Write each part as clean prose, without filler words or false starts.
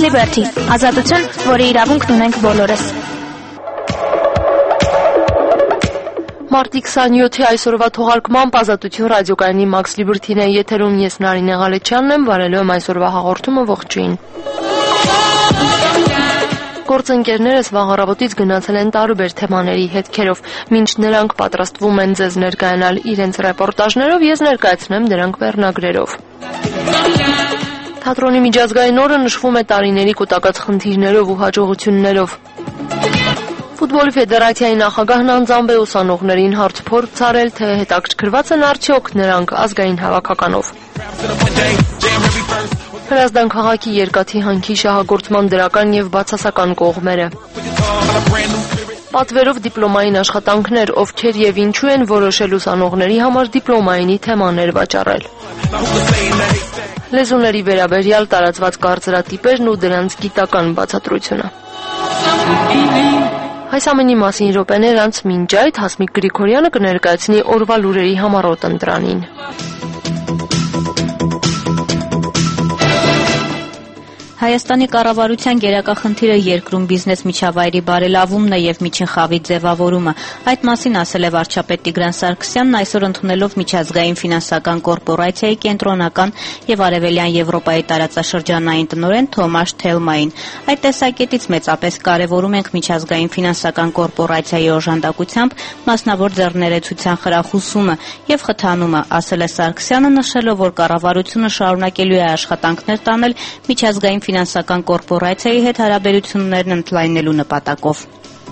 Liberty, ազատություն, որի իրավունքն ունենք բոլորս։ Մարտի 27-ի այսօրվա թողարկմամբ Ազատություն ռադիոկայանի Max Liberty-ն է եթերում, ես Նարինե Ղալեչյանն եմ, վարելու եմ այսօրվա հաղորդումը, ողջույն։ Գործընկերներս վաղ առավոտից գնացել են տարբեր թեմաների հետքերով, մինչ նրանք պատրաստվում են ձեզ ներկայանալ իրենց ռեպորտաժներով, ես ներկայացնեմ դրանք վերնագրերով։ Թատրոնի միջազգային օրը նշվում է տարիների կուտակած խնդիրներով ու հաջողություններով։ Ֆուտբոլի ֆեդերացիայի նախագահն անձամբ է ուսանողներին հարցփորձ արել, թե հետաքրքրված են արդյոք նրանք ազգային հավաքականով։ Հրազդան քաղաքի երկաթի հանքի շահագործման դրական եւ բացասական կողմերը։ Պատվերով դիպլոմային աշխատանքներ, ովքեր եւ ինչու են որոշել ուսանողների համար դիպլոմայինի թեմաներ վաճառել։ Լեզուների վերաբերյալ տարածված կարծրատիպերն ու դրանց գիտական բացատրությունը։ Այս ամենի մասին րոպեներ անց մինչ այդ Հասմիկ Գրիգորյանը կներկայացնի օրվա լուրերի համառոտ ընտրանին։ Հայաստանի կառավարության գերակա խնդիրը երկրում բիզնես միջավայրի բարելավումն է եւ միջին խավի ձևավորումը։ Այդ մասին ասել է վարչապետ Տիգրան Սարգսյանն այսօր ընդունելով միջազգային ֆինանսական կորպորացիայի կենտրոնական եւ արևելյան Եվրոպայի տարածաշրջանային տնօրեն Թոմաշ Թելմային։ Այդ տեսակետից մեծապես կարեւորում ենք միջազգային ֆինանսական կորպորացիայի օժանդակությամբ մասնավոր ձեռներեցության խրախուսումը եւ խթանումը, ասել է Սարգսյանը, նշելով, որ կառավարությունը շարունակելու է աշխատանքներ տանել միջազգային ֆինանսական կորպորացիայի հետ հարաբերություններն ընդլայնելու նպատակով։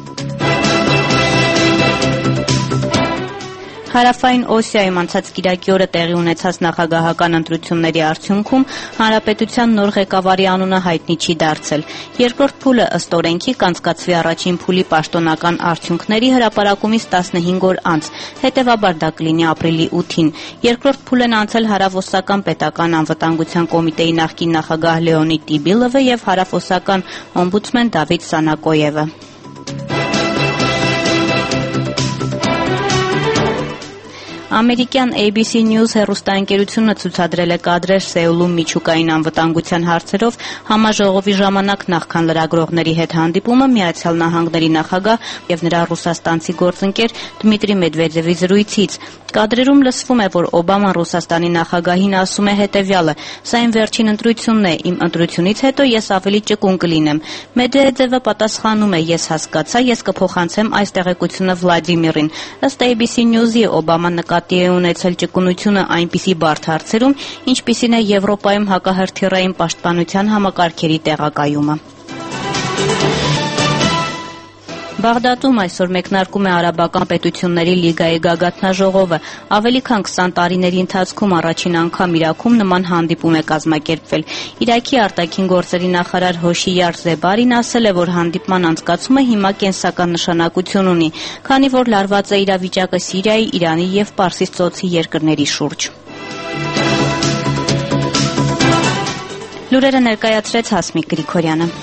Հարավային Օսիայում անցած կիրակի օրը տեղի ունեցած նախագահական ընտրությունների արդյունքում հանրապետության նոր ղեկավարի անունը հայտնի չի դարձել։ Երկրորդ փուլը ըստ օրենքի կանցկացվի առաջին փուլի պաշտոնական արդյունքների հրապարակումից 15 օր անց, հետևաբար դա կլինի ապրիլի 8-ին։ Երկրորդ փուլն անցել Հարավօսական պետական անվտանգության կոմիտեի նախկին նախագահ Լեոնիդ Տիբիլովը եւ Հարավօսական օմբուդսմեն Դավիթ Սանակոևը։ Ամերիկյան ABC News հեռուստաընկերությունը ցուցադրել է կադրեր Սեուլում միջուկային անվտանգության հարցերով համաժողովի ժամանակ նախքան լրագրողների հետ հանդիպումը Միացյալ Նահանգների նախագահ եւ նրա ռուսաստանցի գործընկեր Դմիտրի Մեդվեդևի զրույցից։ Կադրերում լսվում է, որ Օբաման Ռուսաստանի նախագահին ասում է հետևյալը. «Սա իմ վերջին ընտրությունն է, իմ ընտրությունից հետո ես ավելի ճկուն կլինեմ»։ Մեդվեդևը պատասխանում է. «Ես հասկացա, ես կփոխանցեմ այս տեղեկությունը Վլադիմիրին»։ Ըստ ABC News-ի Օբաման նկատի է ունեցել ճկունությունը այնպիսի բարդ հարցերում, ինչպիսին է Եվրոպայում հակահրթիռային պաշտպանության համակարգերի տեղակայումը։ Բաղդադում այսօր մեկնարկում է Արաբական պետությունների լիգայի գագաթնաժողովը։ Ավելի քան 20 տարիների ընթացքում առաջին անգամ Իրաքում նման հանդիպում է կազմակերպվել։ Իրաքի արտաքին գործերի նախարար Հոշիյար Զեբարին ասել է, որ հանդիպման անցկացումը հիմա կենսական նշանակություն ունի, քանի որ լարված է իրավիճակը Սիրիայի, Իրանի եւ Պարսից ծոցի երկրների շուրջ։ Լուրերը ներկայացրեց Հասմիկ Գրիգորյանը։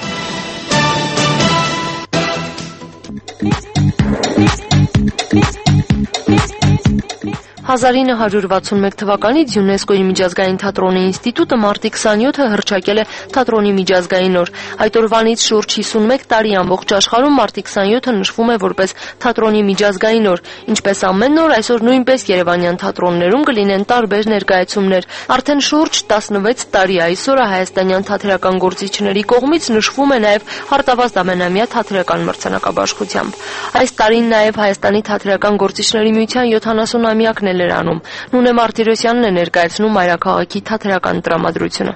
1961 թվականից ՅՈՒՆԵՍԿՕ-ի միջազգային թատրոնի ինստիտուտը մարտի 27-ը հռչակել է թատրոնի միջազգային օր։ Այդ օրվանից շուրջ 51 տարի ամբողջ աշխարհում մարտի 27-ը նշվում է որպես թատրոնի միջազգային օր։ Ինչպես ամեն օր, այսօր նույնպես երևանյան թատրոններում կլինեն տարբեր ներկայացումներ։ Արդեն շուրջ 16 տարի այս օրը հայաստանյան թատերական գործիչների կողմից նշվում է նաև Հարտավազդ ամենամյա թատերական մրցանակաբաշխությամբ։ Այս տարին նաև Հայաստանի թատերական գործիչների միության 70-ամյակն է լրանում։ Նունե Մարտիրոսյանն է ներկայացնում մայրաքաղաքի թատերական տրամադրությունը։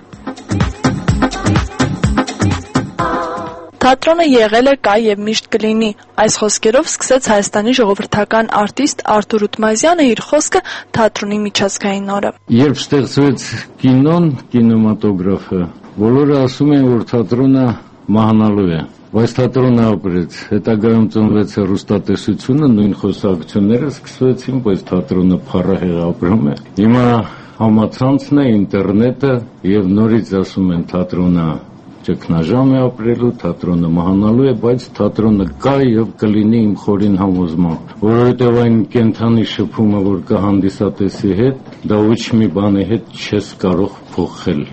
Թատրոնը եղել է, կա եւ միշտ կլինի։ Այս խոսքերով սկսեց Հայաստանի ժողովրդական արտիստ Արթուր Ութմազյանը իր խոսքը թատրոնի միջազգային օրը։ Երբ ստեղծվեց կինոն, կինեմատոգրաֆը, բոլորը ասում են, որ թատրոնը մահանալու է, բայց թատրոնը ապրեց, հետագայում ծնվեց հեռուստատեսությունը, նույն խոսակցությունները սկսվեցին, բայց թատրոնը փառահեղ ապրում է։ Հիմա համացանցն է, ինտերնետը եւ նորից ասում են թատրոնը ճգնաժամ է ապրելու, թատրոնը մահանալու է, բայց թատրոնը կա եւ կլինի իմ խորին համոզմամբ, որովհետեւ այն կենթանի շփումը, որ կա հանդիսատեսի հետ, դա ոչ մի բանի հետ չես կարող փոխել։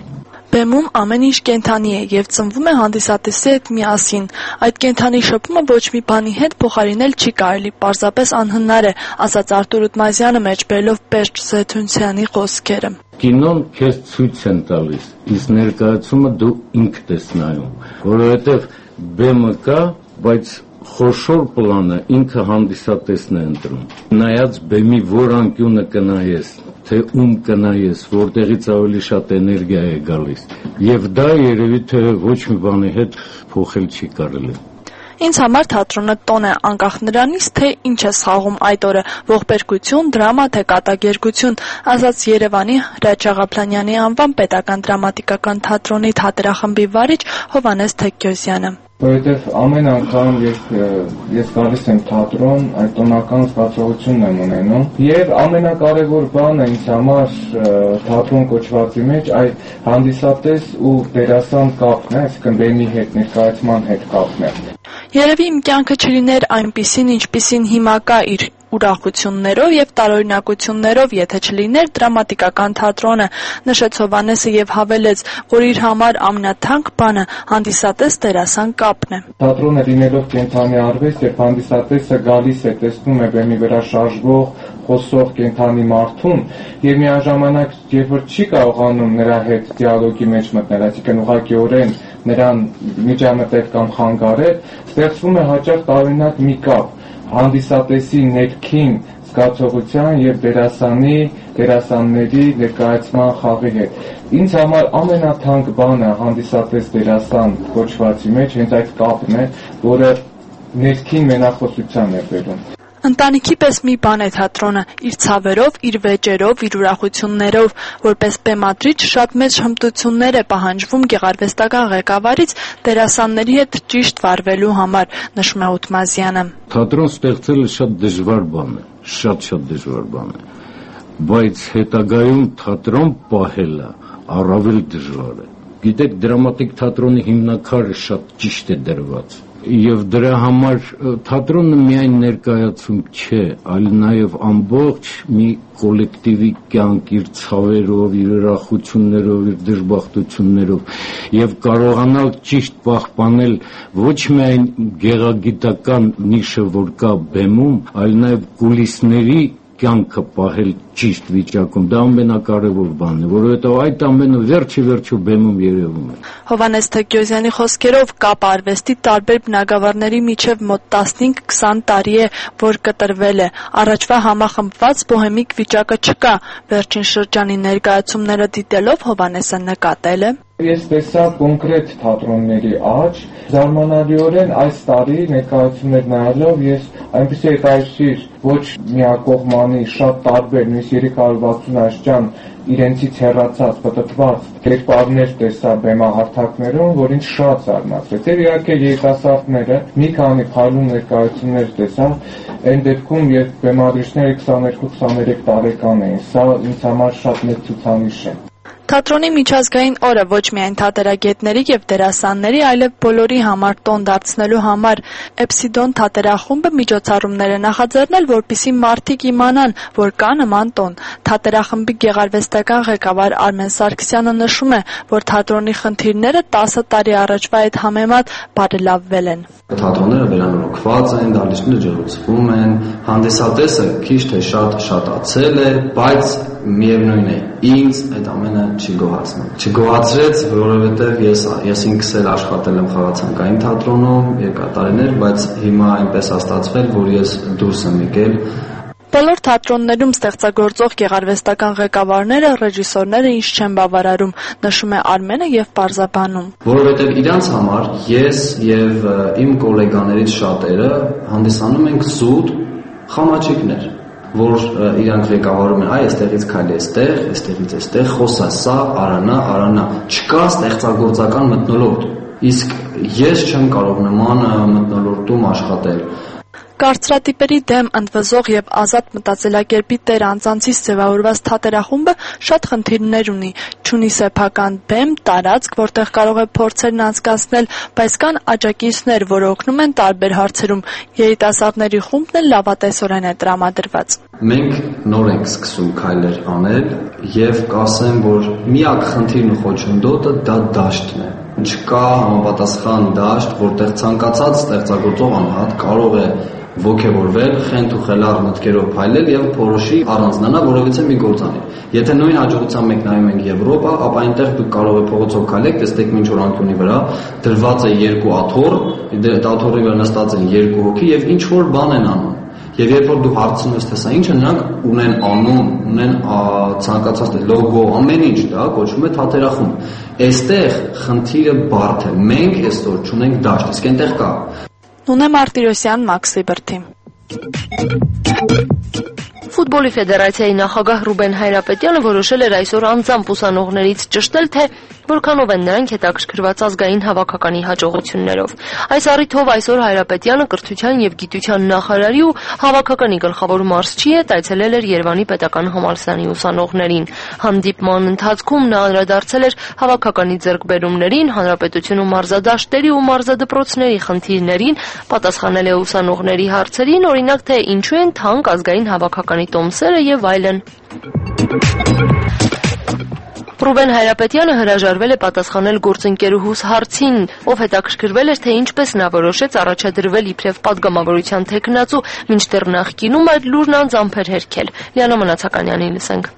Բեմում ամեն ինչ կենդանի է եւ ծնվում է հանդիսատեսի հետ միասին։ Այդ կենդանի շփումը ոչ մի բանի հետ փոխարինել չի կարելի, պարզապես անհնար է, ասաց Արտուր Ուտմազյանը մեջբերելով Պերճ Զեթունցյանի խոսքերը։ Կինոն քեզ ցույց են տալիս, իսկ ներկայացումը դու ինքդ ես նայում, որովհետեւ բեմը կա, բայց խոշոր պլանը ինքը հանդիսատեսն է ընտրում։ Նայած բեմի որ անկյունը կնայես, թե ում կնայես, որտեղից ավելի շատ էներգիա է գալիս։ Եվ դա երևի թե ոչ մի բանի հետ փոխել չի կարելի։ Ինձ համար թատրոնը տոն է, անկախ նրանից, թե ինչ է խաղում այդ օրը՝ ողբերգություն, դրամա, թե կատակերգություն, ասաց Երևանի Հրաչ Աղաբլանյանի անվան պետական դրամատիկական թատրոնի թատերախմբի վարիչ Հովհաննես Թեքյոսյանը։ Որովհետև ամեն անգամ, երբ ես գալիս եմ թատրոն, այդ տոնական զգացողությունն եմ ունենում, եւ ամենակարևոր բանը ինձ համար թատրոն կոչվածի մեջ այդ հանդիսատես ու դերասան կապն է, այսինքն բեմի հետ, ներկայացման հետ կապն է։ Երևի իմ կյանքը չլիներ այնպիսին, ինչպիսին հիմա կա իր ուրախություններով եւ տարօրինակություններով, եթե չլիներ դրամատիկական թատրոնը, նշեց Հովհաննեսը եւ հավելեց, որ իր համար ամենաթանկ բանը հանդիսատես դերասան կապն է։ Թատրոնը լինելով կենդանի արվեստ, երբ հանդիսատեսը գալիս է, տեսնում է բեմի վրա շարժվող, խոսող կենդանի մարդուն եւ միաժամանակ երբ որ չի կարողանում նրա հետ դիալոգի մեջ մտնել, այսինքն ուղղակիորեն նրան միջամտել կամ խանգարել, ստեղծվում է հաճախ տարօրինակ մի կապ հանդիսատեսի ներքին զգացողության եւ դերասանների ներկայացման խաղի հետ։ Ինձ համար ամենաթանկ բանը հանդիսատես դերասան կոչվածի մեջ հենց այդ կապն է, որը ներքին մենախոսության է բերում։ Ընտանիքի պես մի բան է թատրոնը, իր ցավերով, իր վեճերով, իր ուրախություններով, որպես բեմադրիչ շատ մեծ հմտություններ է պահանջվում գեղարվեստական ղեկավարից դերասանների հետ ճիշտ վարվելու համար, նշում է Ուտմազյանը։ Թատրոն ստեղծելը շատ դժվար բան է, շատ դժվար բան է, բայց հետագայում թատրոն պահելը առավել դժվար է։ Գիտեք, դրամատիկ թատրոնի հիմնաքարը շատ ճիշտ է դրված։ Եվ դրա համար թատրոնը միայն ներկայացում չէ, այլ նաև ամբողջ մի կոլեկտիվի կյանք իր ցավերով, իր ուրախություններով, իր դժբախտություններով եւ կարողանալ ճիշտ պահպանել ոչ միայն գեղագիտական նիշը, որ կա բեմում, այլ նաև կուլիսների կյանքը պահել ճիշտ վիճակում, դա ամենակարևոր բանն է, որովհետև այդ ամենը վերջի բեմում երևում է։ Հովհաննես Թեքյոսյանի խոսքերով կապ արվեստի տարբեր բնագավառների միջև մոտ 15-20 տարի է, որ կտրվել է։ Առաջվա համախմբված բոհեմիկ վիճակը չկա։ Վերջին շրջանի ներկայացումները դիտելով Հովհաննեսը նկատել է. Ես տեսա կոնկրետ թատրոնների աճ, զարմանալիորեն այս տարի ներկայացումներ նայելով ես այնպեսի հետաքրքիր ոչ միակողմանի շատ տարբեր նույնիսկ 360 աստիճան իրենցից հեռացած պտտված կերպարներ տեսա բեմահարթակներում, որ ինձ շատ զարմացրեց։ Եվ իհարկե երիտասարդները մի քանի փայլուն ներկայացումներ տեսա, այն դեպքում երբ բեմադրիչները 22-23 տարեկան էին, սա ինձ համար շատ մեծ ցուցանիշ է։ Թատրոնի միջազգային օրը ոչ միայն թատերագետների եւ դերասանների, այլև բոլորի համար տոն դարձնելու համար Էպսիդոն թատերախումբը միջոցառումներ է նախաձեռնել, որպեսզի մարդիկ իմանան, որ կա նման տոն։ Թատերախմբի գեղարվեստական ղեկավար Արմեն Սարգսյանը նշում է, որ թատրոնի խնդիրները 10 տարի առաջվա հետ համեմատ բարելավվել են։ Թատրոնները վերանորոգված են, դահլիճները ջրուցվում են, հանդիսատեսը քիչ թե շատ շատացել է, բայց միևնույն է, ինձ այդ ամենը չի գոհացնում։ Չգոհացրեց, որովհետև ես ինքս էլ աշխատել եմ խաղացանկային թատրոնում երկար տարիներ, բայց հիմա այնպես է ստացվել, որ ես դուրս եմ եկել։ Բոլոր թատրոններում ստեղծագործող գեղարվեստական ղեկավարները, ռեժիսորները ինչ չեն բավարարում, նշում է Արմենը եւ պարզաբանում։ Որովհետև իրանց համար ես եւ իմ գոլեգաներից շատերը հանդիսանում ենք զուտ խամաչիկներ, որ իրանք ղեկավարում են, այ այստեղից քայլ էստեղ, այստեղից այստեղ, խոսա սա, արանա, չկա ստեղծագործական մթնոլորտ։ Իսկ ես չեմ կարող նման մթնոլորտում աշխատել։ Կարծրատիպերի դեմ ընդվզող եւ ազատ մտածելակերպի տեր անձանցից ձևավորված թատերախումբը շատ խնդիրներ ունի, չունի սեփական բեմ, տարածք, որտեղ կարող է փորձերն անցկացնել, բայց կան աջակիցներ, որ օգնում են տարբեր հարցերում։ Երիտասարդների խումբն էլ լավատեսորեն է տրամադրված։ Մենք նոր ենք սկսում քայլեր անել եւ կասեմ, որ միակ խնդիրն ու խոչընդոտը դա դաշտն է։ Չկա համապատասխան դաշտ, որտեղ ցանկացած ստեղծագործող անհատ կարող է ոգևորվել, խենթ ու խելառ մտքերով փայլել եւ փորոշի առանձնանալ որևիցե մի գործանի։ Եթե նույն հաջողությամբ մենք նայում ենք Եվրոպա, ապա այնտեղ դուք կարող եք փողոցով քայլեք, տեսեք մինչ որ անկյունի վրա դրված է երկու աթոռ, աթոռի վրա նստած են երկու հոգի եւ ինչ որ բան են անում։ Եվ երբ որ դու հարցնում ես, թե սա ինչ է, նրանք ունեն անուն, ունեն ցանկացած լոգո, ամեն ինչ, դա կոչվում է թատերախումբ։ Այստեղ խնդիրը բարդ է։ Մենք այսօր չունենք դաշտ, իսկ այնտեղ կա։ Նունե Մարտիրոսյան, Մաքս Լիբերթի։ Ֆուտբոլի ֆեդերացիայի նախագահ Ռուբեն Հայրապետյանը որոշել էր այսօր անձամբ ուսանողներից ճշտել, թե որքանով են նրանք հետաքրքրված ազգային հավաքականի հաջողություններով։ Այս առիթով այսօր Հայրապետյանը կրթության եւ գիտության նախարարի ու հավաքականի գլխավոր մարզչի հետ այցելել էր Երևանի պետական համալսարանի ուսանողներին։ Հանդիպման ընթացքում նա անդրադարձել էր հավաքականի ձեռքբերումներին, հանրապետությունում մարզադաշտերի ու մարզադպրոցների խնդիրներին, պատասխանել է ուսանողների հարցերին, օրինակ թե ինչու են թանկ ազգային հավաքականի տոմսերը եւ այլն։ Ռուբեն Հայրապետյանը հրաժարվել է պատասխանել գործընկերուհուս հարցին, ով հետաքրքրվել էր, թե ինչպես նա որոշեց առաջադրվել իբրև պատգամավորության թեկնածու, մինչդեռ նախկինում այդ լուրն անձամբ էր հերքել։ Լիանա Մնացականյանին լսենք։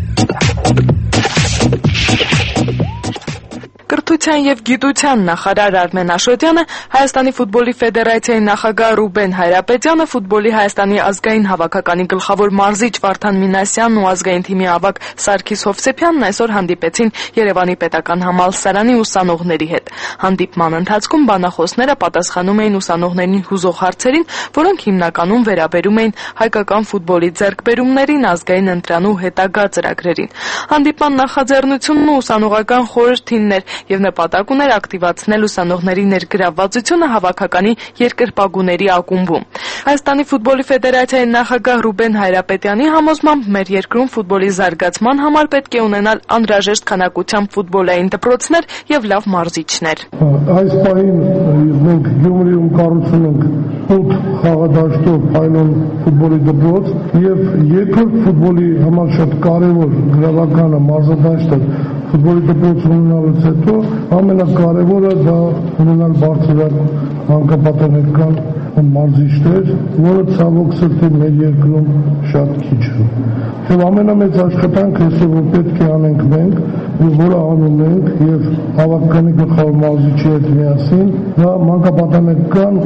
Կրթության եւ գիտության նախարար Արմեն Աշոտյանը, Հայաստանի ֆուտբոլի ֆեդերացիայի նախագահ Ռուբեն Հայրապետյանը, ֆուտբոլի Հայաստանի ազգային հավաքականի գլխավոր մարզիչ Վարդան Մինասյանն ու ազգային թիմի ավագ Սարգիս Հովսեփյանն այսօր հանդիպեցին Երևանի պետական համալսարանի ուսանողների հետ։ Հանդիպման ընթացքում բանախոսները պատասխանում էին ուսանողներին հուզող հարցերին, որոնք հիմնականում վերաբերում էին հայկական ֆուտբոլի ձեռքբերումներին, ազգային ընտրանու հետագա ծրագրերին։ Հանդիպման նախաձեռնությունն ու ուսանողական խորհրդինն էր եւ նպատակ ուներ ակտիվացնել ուսանողների ներգրավվածությունը հավաքականի երկրպագուների ակումբում։ Հայաստանի ֆուտբոլի ֆեդերացիայի նախագահ Ռուբեն Հայրապետյանի համոզմամբ մեր երկրում ֆուտբոլի զարգացման համար պետք է ունենալ անհրաժեշտ քանակությամբ ֆուտբոլային դպրոցներ եւ լավ մարզիչներ։ Այս պահին մենք Գյումրիում կառուցում ենք 8 խաղադաշտով փայլուն ֆուտբոլի դպրոց եւ երկրորդ ֆուտբոլի համար շատ կարեւոր գրավականը մարզադաշտը ֆուտբոլի դպրոց ունենալուց հետո ամենակարևորը դա ունենալ բարձրակ հանգապատանեկան մարզիչներ, որը ցավոք սրտի մեր երկրում շատ քիչ է։ Եվ ամենամեծ աշխատանքը այսօր որ պետք է անենք մենք, որը անում ենք եւ հավաքականի գլխավոր մարզիչի հետ միասին, դա մանկապատանեկան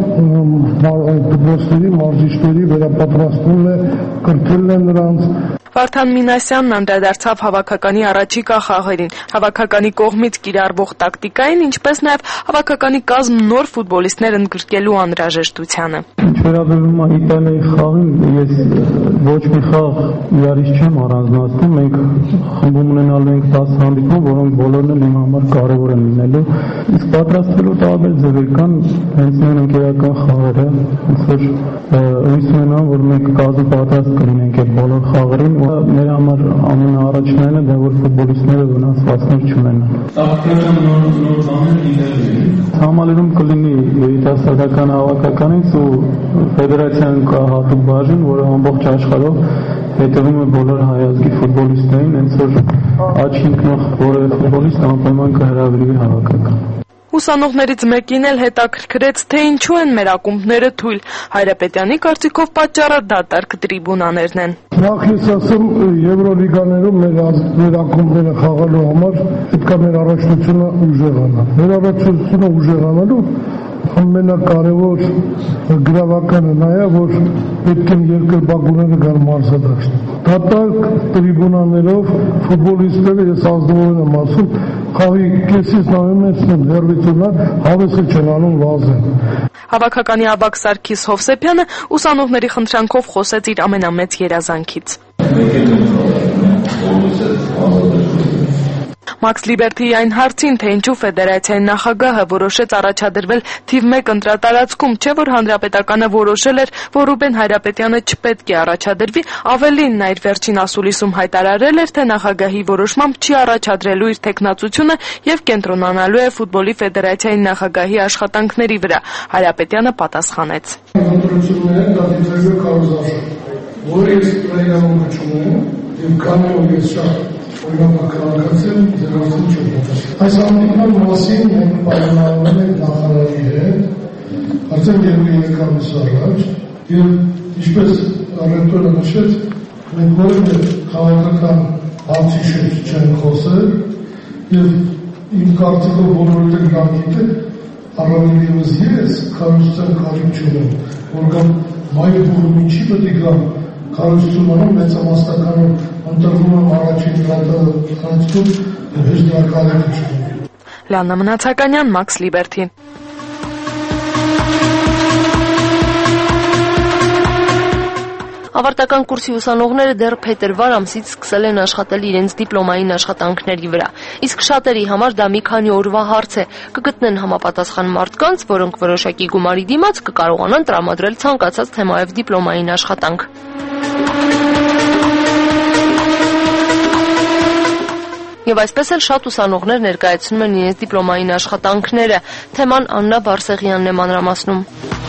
դպրոցների մարզիչների վերապատրաստումն է, կրթելն է նրանց։ Վարդան Մինասյանն անդրադարձավ հավաքականի առաջիկա խաղերին, հավաքականի կողմից կիրառվող տակտիկային, ինչպես նաև հավաքականի կազմ նոր ֆուտբոլիստներ ընդգրկելու անհրաժեշտությանը։ Ինչ վերաբերում է Իտալիայի խաղին, ես ոչ մի խաղ իրարից չեմ առանձնացնում, մենք խմբում ունենալու ենք 10 հանդիպում, որոնք բոլորն էլ իմ համար կարևոր են լինելու։ Իսկ պատրաստվելու տարբեր ձևեր կան, հենց նույն ընկերական խաղերը, ոնց որ հույս ունենամ, որ մենք կազմ պատրաստ կլինենք այդ բոլոր խաղերին։ Մեր համար ամենաառաջնայինը դա որ ֆուտբոլիստները վնասվածքներ չունենան։ Համալիրում կլինի երիտասարդական հավաքականից ու ֆեդերացիան կա հատուկ բաժին, որը ամբողջ աշխարհով հետևում է բոլոր հայ ազգի ֆուտբոլիստներին, հենց որ աչքի ընկնող որևէ ֆուտբոլիստ անպայման կհրավիրվի հավաքական։ Ուսանողներից մեկին էլ հետաքրքրեց, թե ինչու են մեր ակումբները թույլ։ Հայրապետյանի կարծիքով պատճառը դատարկ տրիբունաներն են։ Նախ ես ասեմ, Եվրոլիգաներում մեր ակումբները խաղալու համար պետք է մեր առաջնությունը ուժեղանա։ Մեր առաջնությունը ուժեղանալու ամենակարևոր գրավականը նա է, որ պետք է երկրպագուները գան մարզադաշտ։ Դատարկ տրիբունաներով ֆուտբոլիստները, ես ազնվորեն եմ ասում, խաղի կեսից նայում են հերվիցունար, հավեսը չեն անում վազեն։ Հավաքականի ավագ Սարգիս Հովսեփյանը ուսանողների խնդրանքով խոսեց իր ամենամեծ երազանքից։ Մաքս Լիբերթիի այն հարցին, թե ինչու ֆեդերացիայի նախագահը որոշեց առաջադրվել թիվ 1 ընտրատարածքում, չէ որ հանրապետականը որոշել էր, որ Ռուբեն Հայրապետյանը չպետք է առաջադրվի, ավելին նա իր վերջին ասուլիսում հայտարարել էր, թե նախագահի որոշմամբ չի առաջադրելու իր թեկնածությունը եւ կենտրոնանալու է ֆուտբոլի ֆեդերացիայի նախագահի աշխատանքների վրա։ Հայրապետյանը պատասխանեց. Այս ամենան մասին մենք պայմանավորվել ենք նախարարի հետ արդեն 3 ամիս առաջ եւ ինչպես ռեկտորը նշեց, մենք որևէ քաղաքական հարցի շուրջ չենք խոսել եւ իմ կարծիքով բոլորը դրանք գիտեն, առավել ևս ես քարոզության կարիք չունեմ, որ կամ մայր բուրմիչի պետք է գամ քարոզությունում մեծամասնականում ընտրվում եմ առաջին դրատում հեշտ դրակալեք չունեմ։ Լաննա Մնացականյան, Մաքս Լիբերթի։ Ավարտական կուրսի ուսանողները դեռ փետրվար ամսից սկսել են աշխատել իրենց դիպլոմային աշխատանքների վրա։ Իսկ շատերի համար դա մի քանի օրվա հարց է։ Կգտնեն համապատասխան մարդկանց, որոնք որոշակի գումարի դիմաց կկարողանան տրամադրել ցանկացած թեմայով դիպլոմային աշխատանք։ Եվ այսպես էլ շատ ուսանողներ ներկայացնում են իրենց դիպլոմային աշխատանքները։ Թեման Աննա Բարսեղյանն է մանրամասնում։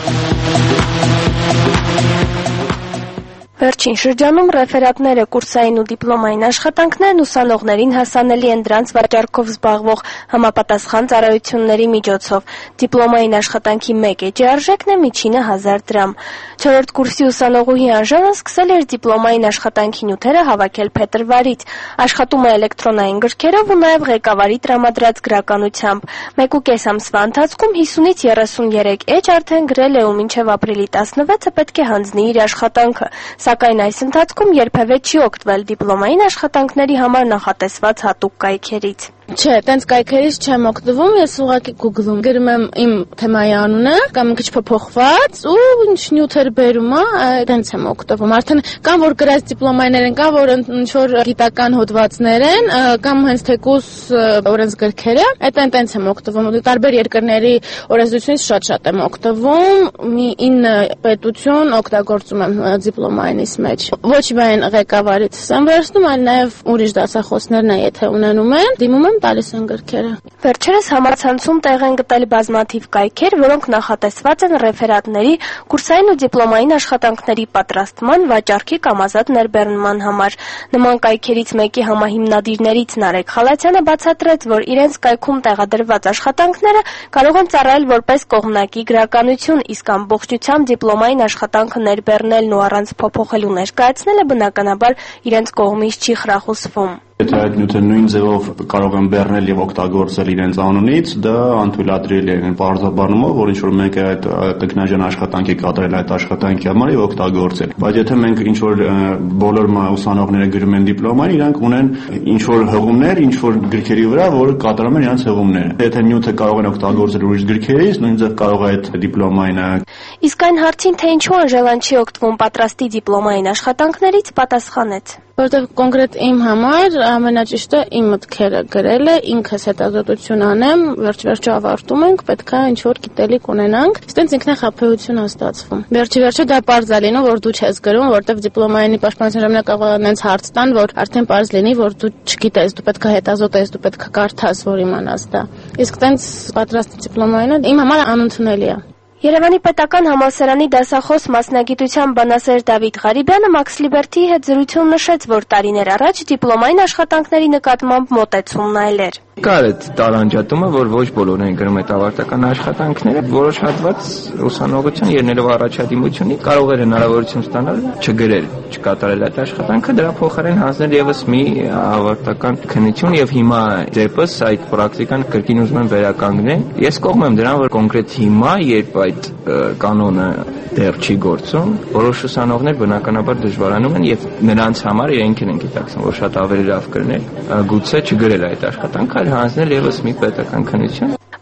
Վերջին շրջանում ռեֆերատները, կուրսային ու դիպլոմային աշխատանքներն ուսանողներին հասանելի են դրանց վաճառքով զբաղվող համապատասխան ծառայությունների միջոցով։ Դիպլոմային աշխատանքի 1 էջի արժեքն է միջինը 1000 դրամ։ 4-րդ կուրսի ուսանողուհի Անժելան սկսել էր դիպլոմային աշխատանքի նյութերը հավաքել փետրվարից։ Աշխատում է էլեկտրոնային գրքերով ու նաև ղեկավարի տրամադրած գրականությամբ։ 1.5 ամսվա ընթացքում 50-ից 33 էջ արդեն գրել է ու մինչև ապրիլի 16-ը պետք է հանձնի իր աշխատանքը։ Սակայն այս ընթացքում երբևէ չի օգտվել դիպլոմային աշխատանքների համար նախատեսված հատուկ կայքերից։ Չէ, տենց կայքերից չեմ օգտվում, ես ուղղակի Google-ում գրում եմ իմ թեմայի անունը, կամ մի քիչ փոփոխված ու ինչ նյութեր բերում է, տենց եմ օգտվում։ Արդեն կամ որ գրած դիպլոմայներ են, կամ որ ինչ որ գիտական հոդվածներ են, կամ հենց թեկուզ օրենսգրքերը, տենց եմ օգտվում։ Տարբեր երկրների օրենսդրությունից շատ եմ օգտվում։ Մի 9 պետություն օգտագործում եմ դիպլոմայինիս մեջ։ Ոչ միայն ղեկավարից եմ վերցնում, այլ նաև ուրիշ դասախոսներն է, եթե ունենում են, դիմում եմ տալիս են գրքերը։ Վերջերս համացանցում տեղ են գտել բազմաթիվ կայքեր, որոնք նախատեսված են ռեֆերատների, կուրսային ու դիպլոմային աշխատանքների պատրաստման, վաճառքի կամ ազատ ներբեռնման համար։ Նման կայքերից մեկի համահիմնադիրներից Նարեկ Խալաթյանը բացատրեց, որ իրենց կայքում տեղադրված աշխատանքները կարող են ծառայել որպես կողմնակի գրականություն, իսկ ամբողջությամբ դիպլոմային աշխատանքը ներբեռնելն ու առանց փոփոխելու ներկայացնելը բնականաբար իրենց կողմից չի խրախուսվում։ Եթե այդ նյութը նույն ձևով կարող են բեռնել եւ օգտագործել իրենց անունից, դա անթույլատրելի է բարձրաբանումով, որ ինչ-որ մեկը այդ տեխնաժան աշխատանքի կատարել այդ աշխատանքի համար եւ օգտագործել։ Բայց եթե մենք ինչ-որ բոլոր ուսանողները գրում են դիպլոմային, իրանք ունեն ինչ-որ հղումներ, ինչ-որ գրքերի վրա, որ կատարում են իրենց հղումները։ Եթե նյութը կարող են օգտագործել ուրիշ գրքերից, նույն ձև կարող է այդ դիպլոմայինը։ Իսկ այն հարցին, թե ինչու Անժելան չի օգտվում պատրաստի դիպլոմային աշխատանքներից, պատասխանեց. Որտեղ կոնկրետ իմ համար ամենաճիշտը իմ մտքերը գրել է, ինքս հետազոտություն անեմ, վերջ-վերջը ավարտում ենք, պետք է ինչ-որ գիտելիք ունենանք, այստենց ինքնախապեյություն է ստացվում։ Վերջ-վերջը դա պարզ է լինում, որ դու չես գրում, որտեղ դիպլոմայինի պաշտպանության ժամանակ կարող է նենց հարց տան, որ արդեն պարզ լինի, որ դու չգիտես, դու պետք է հետազոտես, դու պետք է կարդաս, որ իմանաս դա։ Իսկ տենց պատրաստի դիպլոմայինը իմ համար անընդունելի է։ Երևանի պետական համալսարանի դասախոս մասնագիտության բանասեր Դավիթ Ղարիբյանը Մաքս Լիբերթիի հետ զրույցում նշեց, որ տարիներ առաջ դիպլոմային աշխատանքների նկատմամբ մոտեցումն այլ էր։ Կար այդ տարանջատումը, որ ոչ բոլորն են գրում այդ ավարտական աշխատանքները, որոշ հատված ուսանողության ելնելով առաջադիմությունի կարող էր հնարավորություն ստանալ չգրել, չկատարել այդ աշխատանքը, դրա փոխարեն հանձնել եւս մի ավարտական քննություն եւ հիմա դեպս այդ պրակտիկան կրկին ուզում են վերականգնել։ Ես կողմ եմ դրան, որ կոնկրետ հիմա, երբ այդ կանոնը դեռ չի գործում, որոշ ուսանողներ բնականաբար դժվարանում են եւ նրանց համար իրենք են գիտակցում, որ շատ ավելի լավ կլիներ գուցե չգրել այդ աշխատանքը, այլ հանձնել եւս մի պետական քննություն։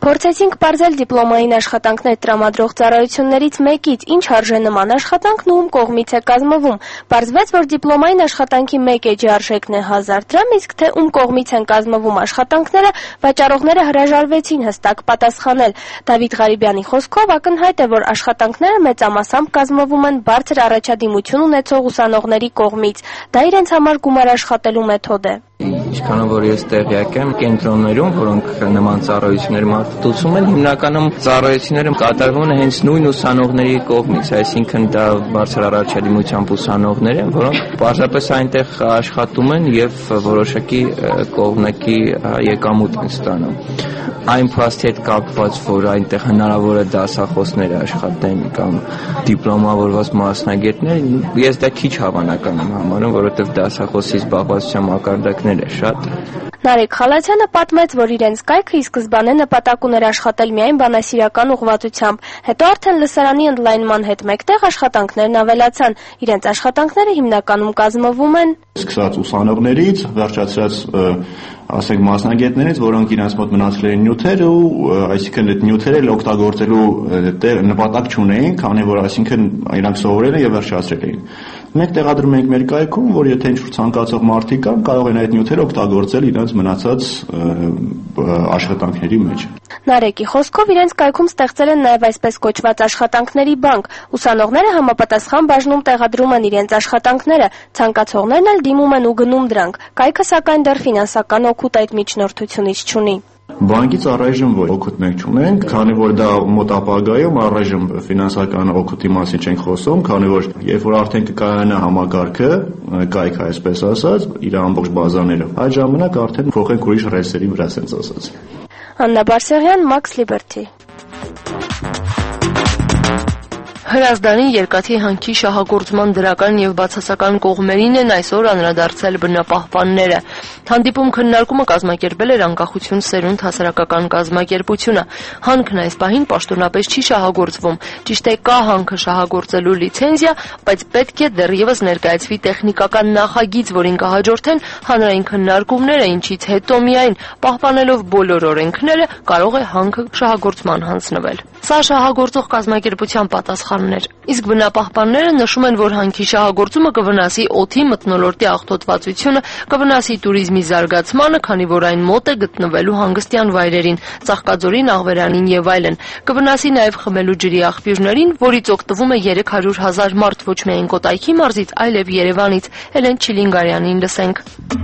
Փորձեցինք պարզել դիպլոմային աշխատանքներ տրամադրող ծառայություններից մեկից, ինչ արժե նման աշխատանքն ու ում կողմից է կազմվում։ Պարզվեց, որ դիպլոմային աշխատանքի մեկ էջի արժեքն է 1000 դրամ, իսկ թե ում կողմից են կազմվում աշխատանքները, վաճառողները հրաժարվեցին հստակ պատասխանել։ Դավիթ Ղարիբյանի խոսքով ակնհայտ է, որ աշխատանքները մեծամասամբ կազմվում են բարձր առաջադիմություն ունեցող ուսանողների կողմից։ Դա իրենց համար գումար աշխատելու մեթոդ է։ Ինչքանով որ ես տեղյակ եմ, կենտրոններում, որոնք նման ծառայություններ մարդուցում են, հիմնականում ծառայությունները կատարվում են հենց նույն ուսանողների կողմից, այսինքն դա բարձր առաջադիմությամբ ուսանողներ են, որոնք պարզապես այնտեղ աշխատում են եւ որոշակի կողմնակի եկամուտ են ստանում։ Այն փաստի հետ կապված, որ այնտեղ հնարավոր է դասախոսներ աշխատեն կամ դիպլոմավորված մասնագետներ, ես դա քիչ հավանական եմ համարում, որովհետեւ դասախոսի զբաղվածության մակարդակներ է շատ։ Նարեկ Խալացյանը պատմեց, որ իրենց կայքը ի սկզբանե նպատակ ուներ աշխատել միայն բանասիրական ուղղվածությամբ, հետո արդեն լսարանի ընդլայնման հետ մեկտեղ աշխատանքներն ավելացան։ Իրենց աշխատանքները հիմնականում կազմվում են սկսած ուսանողներից, վերջացրած ասենք մասնագետներից, որոնք իրենց մոտ մնացել են նյութեր ու այսինքն այդ նյութերը օգտագործելու նպատակ չունեին, քանի որ այսինքն իրանք սովորել են եւ վերջացրել էին։ Մենք տեղադրում ենք մեր կայքում, որ եթե ինչ-որ ցանկացող մարդիկ կան, կարող են այդ նյութերը օգտագործել իրենց մնացած աշխատանքների մեջ։ Նարեկի խոսքով իրենց կայքում ստեղծել են նաև այսպես կոչված աշխատանքների բանկ։ Ուսանողները համապատասխան բաժնում տեղադրում են իրենց աշխատանքները, ցանկացողներն էլ դիմում են ու գնում դրանք։ Կայքը սակայն դեռ ֆինանսական օգուտ այդ միջնորդությունից չունի։ Բանկից առայժմ ոչ օգուտ մենք չունենք, քանի որ դա մոտ ապագայում առայժմ ֆինանսական օգուտի մասին չենք խոսում, քանի որ երբ որ արդեն կկայանա համագարքը, կայքը այսպես ասած, իր ամբողջ բազաները, այդ ժամանակ արդեն փոխենք ուրիշ ռեսերի վրա, ասենց ասած։ Աննա Բարսեղյան, Max Liberty։ Հրազդանի երկաթի հանքի շահագործման դրական եւ բացասական կողմերին են այսօր անդրադարձել բնապահպանները։ Հանդիպում քննարկումը կազմակերպել էր Անկախություն սերունդ հասարակական կազմակերպությունը։ Հանքն այս պահին պաշտոնապես չի շահագործվում։ Ճիշտ է, կա հանքը շահագործելու լիցենզիա, բայց պետք է դեռևս ներկայացվի տեխնիկական նախագիծ, որին կհաջորդեն հանրային քննարկումները, ինչից հետո միայն պահպանելով բոլոր օրենքները կարող է հանքը շահագործման հանձնվել։ Սա շահագործող կազմակերպության պատասխանն էր։ Իսկ բնապահպանները նշում են, որ հանքի շահագործումը կվնասի օդի մթնոլորտի աղտոտվածությունը, կվնասի туриզմի զարգացմանը, քանի որ այն մոտ է գտնվելու հանգստյան վայրերին, Ծաղկաձորին, Աղվերանին եւ այլն։ Կվնասի նաեւ խմելու ջրի աղբյուրներին, որից օգտվում է 300,000 մարդ ոչ միայն Կոտայքի մարզից, այլև Երևանից։ Էլեն Չիլինգարյանին լսենք։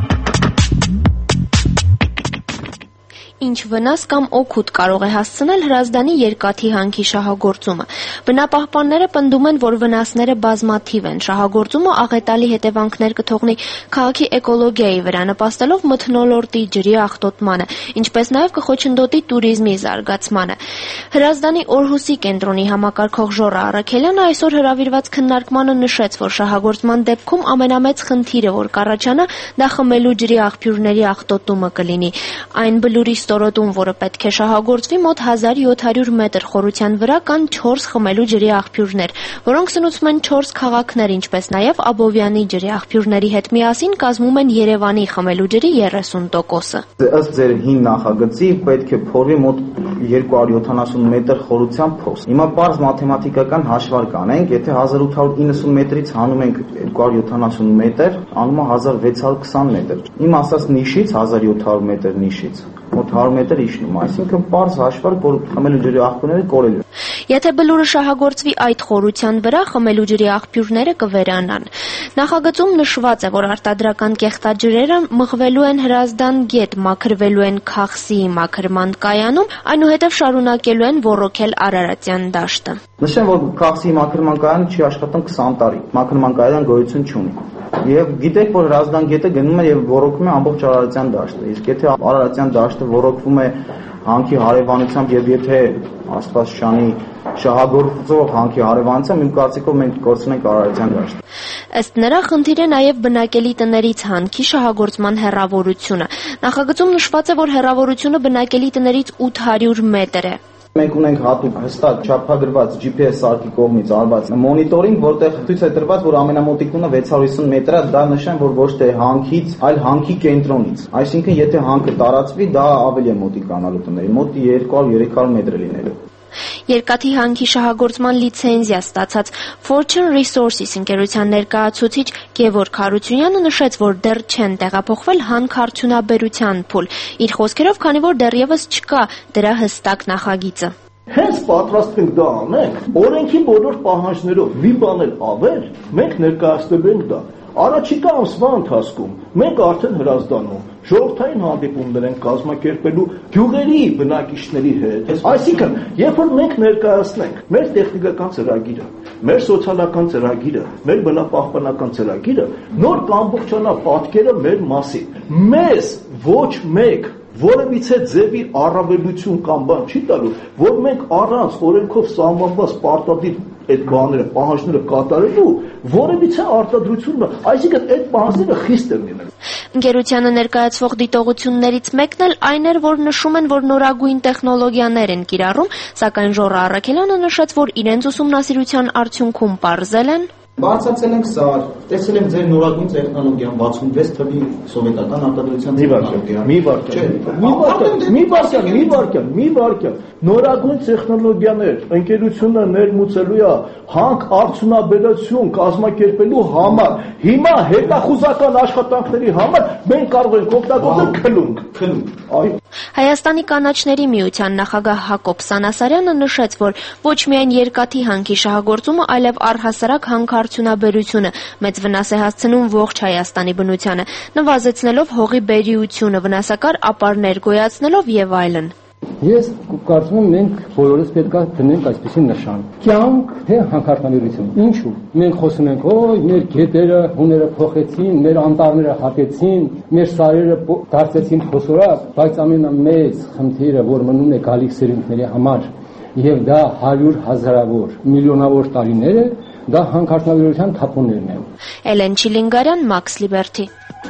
Ինչ վնաս կամ օգուտ կարող է հասցնել Հրազդանի երկաթի հանքի շահագործումը։ Բնապահպանները պնդում են, որ վնասները բազմաթիվ են։ Շահագործումը աղետալի հետևանքներ կթողնի քաղաքի էկոլոգիայի վրա, նպաստելով մթնոլորտի ջրի աղտոտմանը, ինչպես նաև կխոչընդոտի туриզմի զարգացմանը։ Հրազդանի Օրհուսի կենտրոնի համակարգող Ժոռա Առաքելյանը այսօր հրավիրված քննարկմանը նշեց, որ շահագործման դեպքում ամենամեծ խնդիրը, որ կառաջանա, դա խմելու ջրի աղբյուրների աղտոտումը կլինի։ Այն բլուրի ստորոտում, որը պետք է շահագործվի, մոտ 1700 մետր խորության վրա կան 4 խմելու ջրի աղբյուրներ, որոնք սնուցում են 4 քաղաքներ, ինչպես նաև Աբովյանի ջրի աղբյուրների հետ միասին կազմում են Երևանի խմելու ջրի 30%-ը։ Ըստ ձեր հին նախագծի պետք է փորվի մոտ 270 մետր խորության փոս։ Հիմա պարզ մաթեմատիկական հաշվարկ անենք, եթե 1890 մետրից հանում ենք 270 մետր, անում է 1620 մետր։ Իմ ասած նիշից 1700 մետր նիշից մոտ 100 մետր իջնում, այսինքն պարզ հաշվարկ, որ խմելու ջրի աղբյուրները կորել են։ Եթե բլուրը շահագործվի այդ խորության վրա, խմելու ջրի աղբյուրները կվերանան։ Նախագծում նշված է, որ արտադրական կեղտաջրերը մղվելու են Հրազդան գետ, մաքրվելու են Քաղսի մաքրման կայանում, այնուհետև շարունակելու են ոռոգել Արարատյան դաշտը։ Նշեմ, որ Քաղսի մաքրման կայանը չի աշխատում 20 տարի, մաքրման կայան գոյություն չունի։ Եվ գիտեք, որ Հրազդան գետը գնում է եւ ոռոգում է ամբողջ Արարատյան դաշտը։ Իսկ եթե Արարատյան դաշտը ոռոգվում է հանքի հարևանությամբ եւ եթե Աստված շանի շահագործող հանքի հարևանությամբ, իմ կարծիքով մենք կորցնենք Արարատյան դաշտը։ Ըստ նրա, խնդիր է նաև բնակելի տներից հանքի շահագործման հեռավորությունը։ Նախագծում նշված է, որ հեռավորությունը բնակելի տներից 800 մետր է։ Մենք ունենք հատուկ հստակ չափագրված GPS սարքի կողմից արված մոնիտորինգ, որտեղ ցույց է տրված, որ ամենամոտիկ տունը 650 մետր է, դա նշան, որ ոչ թե հանքից, այլ հանքի կենտրոնից։ Այսինքն, եթե հանքը տարածվի, դա ավելի է մոտիկ անալու տների, մոտ 200-300 մետր լինելու։ Երկաթի հանքի շահագործման լիցենզիա ստացած Fortune Resources ընկերության ներկայացուցիչ Գևորգ Հարությունյանը նշեց, որ դեռ չեն տեղափոխվել հանք արդյունաբերության փուլ։ Իր խոսքերով, քանի որ դեռևս չկա դրա հստակ նախագիծը։ Հենց պատրաստ ենք դա անենք, օրենքի բոլոր պահանջներով մի բան էլ ավել, մենք ներկայացնելու ենք դա։ Առաջիկա ամսվա ընթացքում մենք արդեն հրազդանում ժողովրդային հանդիպումներ ենք կազմակերպելու գյուղերի բնակիչների հետ։ Այսինքն, երբ որ մենք ներկայացնենք մեր տեխնիկական ծրագիրը, մեր սոցիալական ծրագիրը, մեր բնապահպանական ծրագիրը, նոր կամբողջանա պատկերը մեր մասին։ Մեզ ոչ մեկ որևիցե ձևի առավելություն կամ բան չի տալու, որ մենք առանց օրենքով սահմանված պարտադիր այդ բաները, պահանջները կատարելու որևիցե արտադրություն, այսինքն այդ պահանջները խիստ են լինելու։ Ընկերությանը ներկայացվող դիտողություններից մեկն էլ այն էր, որ նշում են, որ նորագույն տեխնոլոգիաներ են կիրառում, սակայն Ժոռ Առաքելյանը նշեց, որ իրենց ուսումնասիրության արդյունքում պարզել են Բարձրացել ենք սար, տեսել ենք ձեր նորագույն տեխնոլոգիան 66 թվի սովետական արտադրության տեխնոլոգիան։ Մի վարքյան։ Նորագույն տեխնոլոգիաներ ընկերությունը ներմուծելու է հանք արդյունաբերություն կազմակերպելու համար։ Հիմա հետախուզական աշխատանքների համար մենք կարող ենք օգտագործել քլունգ։ Հայաստանի կանաչների միության նախագահ Հակոբ Սանասարյանը նշեց, որ ոչ միայն երկաթի հանքի շահագործումը, այլև առհասարակ հանքարդյունաբերությունը մեծ վնաս է հասցնում ողջ Հայաստանի բնությանը, նվազեցնելով հողի բերիությունը, վնասակար ապարներ գոյացնելով եւ այլն։ Ես կարծում եմ մենք բոլորս պետք է դնենք այսպիսի նշան։ Կյանք թե հանքարդյունաբերություն։ Ինչու՞։ Մենք խոսում ենք, մեր գետերը հուները փոխեցին, մեր անտառները հատեցին, մեր սարերը դարձեցին փոսորակ, բայց ամենամեծ խնդիրը, որ մնում է գալիք սերունդների համար, եւ դա 100,000-ավոր, միլիոնավոր տարիներ է, դա հանքարդյունաբերության թափոններն են։ Էլեն Չիլինգարյան, Max Liberty։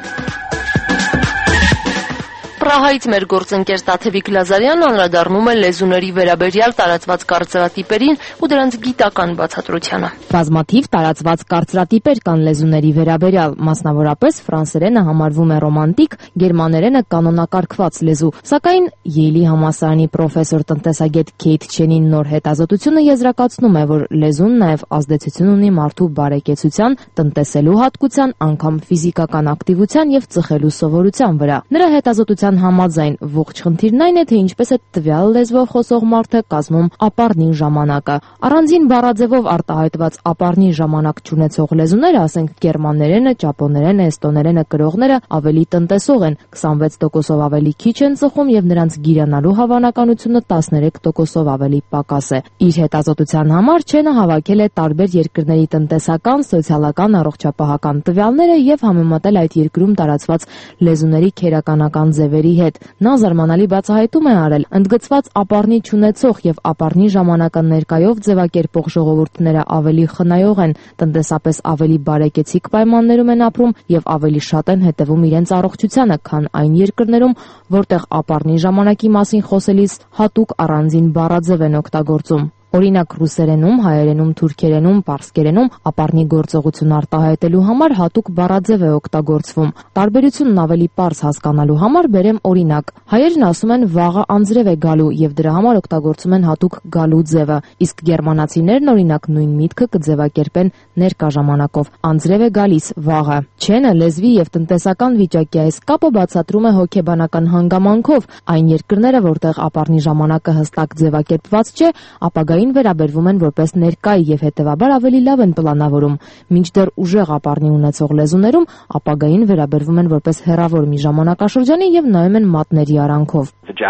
Պրահայից մեր գործընկեր Տաթևիկ Լազարյանն անդրադառնում է լեզուների վերաբերյալ տարածված կարծրատիպերին ու դրանց գիտական բացատրությանը։ Բազմաթիվ տարածված կարծրատիպեր կան լեզուների վերաբերյալ, մասնավորապես ֆրանսերենը համարվում է ռոմանտիկ, գերմաներենը կանոնակարգված լեզու, սակայն Յեյլի համալսարանի պրոֆեսոր տնտեսագետ Քեյթ Չենի նոր հետազոտությունը եզրակացնում է, որ լեզուն նաև ազդեցություն ունի մարդու բարեկեցության, տնտեսելու հատկության, անգամ ֆիզիկական ակտիվության եւ ծխելու սովորության վրա։ Նրա հետազոտության համաձայն ողջ խնդիրն այն է, թե ինչպես է տվյալ լեզվով խոսող մարդը կազմում ապառնի ժամանակը։ Առանձին բառաձևով արտահայտված ապառնի ժամանակ չունեցող լեզուները, ասենք գերմաներենը, ճապոներենը, էստոներենը կրողները ավելի տնտեսող են, 26%-ով ավելի քիչ են ծխում եւ նրանց գիրանալու հավանականությունը 13%-ով ավելի պակաս է։ Իր հետազոտության համար Չենը հավաքել է տարբեր երկրների տնտեսական, սոցիալական, առողջապահական տվյալները եւ համեմատել այդ երկրում տարածված լեզուների քերականական ձևերի հետ։ Նա զարմանալի բացահայտում է արել, ընդգծված ապառնի չունեցող եւ ապառնի ժամանակը ներկայով ձևակերպող ժողովուրդները ավելի խնայող են, տնտեսապես ավելի բարեկեցիկ պայմաններում են ապրում եւ ավելի շատ են հետեւում իրենց առողջությանը, քան այն երկրներում, որտեղ ապառնի ժամանակի մասին խոսելիս հատուկ առանձին բառաձև են օգտագործում։ Օրինակ ռուսերենում, հայերենում, թուրքերենում, պարսկերենում ապառնի գործողություն արտահայտելու համար հատուկ բառաձև է օգտագործվում։ Տարբերությունն ավելի պարզ հասկանալու համար բերեմ օրինակ։ Հայերն ասում են վաղը անձրև է գալու եւ դրա համար օգտագործում են հատուկ գալու ձևը, իսկ գերմանացիներն օրինակ նույն միտքը կձևակերպեն ներկա ժամանակով. անձրև է գալիս վաղը։ Չենը լեզվի եւ տնտեսական վիճակի այս կապը բացատրում է հոգեբանական հանգամանքով։ Այն երկրները, որտեղ ապառնի ժամանակը հստակ ձևակերպված չէ, ապագայի վերաբերվում են որպես ներկայ եւ հետեւաբար ավելի լավ են պլանավորում, մինչդեռ ուժեղ ապառնի ունեցող լեզուներում ապագային վերաբերվում են որպես հեռավոր մի ժամանակաշրջանի եւ նայում են մատների արանքով։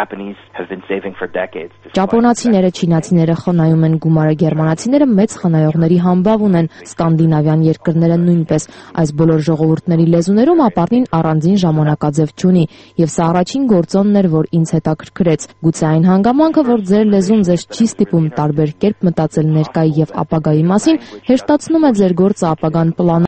Ճապոնացիները, չինացիները խնայում են գումարը, գերմանացիները մեծ խնայողների համբավ ունեն, սկանդինավյան երկրները նույնպես։ Այս բոլոր ժողովուրդների լեզուներում ապառնին առանձին ժամանակաձև չունի, եւ սա առաջին գործոնն էր, որ ինձ հետաքրքրեց։ Գուցե այն հանգամանքը, որ ձեր լեզուն ձեզ չի ստիպում տարբեր կերպ մտածել ներկայի եւ ապագայի մասին, հեշտացնում է ձեր գործը ապագան պլանավորել։